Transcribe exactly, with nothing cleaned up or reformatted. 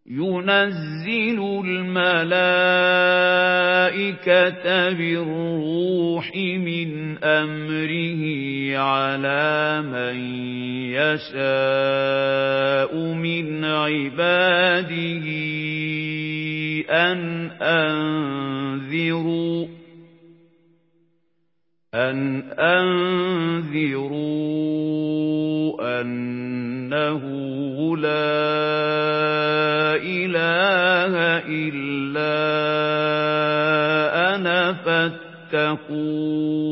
يُنَزِّلُ الْمَلَائِكَةَ بِالرُّوحِ مِنْ أَمْرِهِ عَلَىٰ مَن يَشَاءُ مِنْ عِبَادِهِ أَنْ أَنذِرُوا أَنْ أَنذِرُوا أَنَّهُ لَا إِلَٰهَ إِلَّا أَنَا فَاتَّقُونِ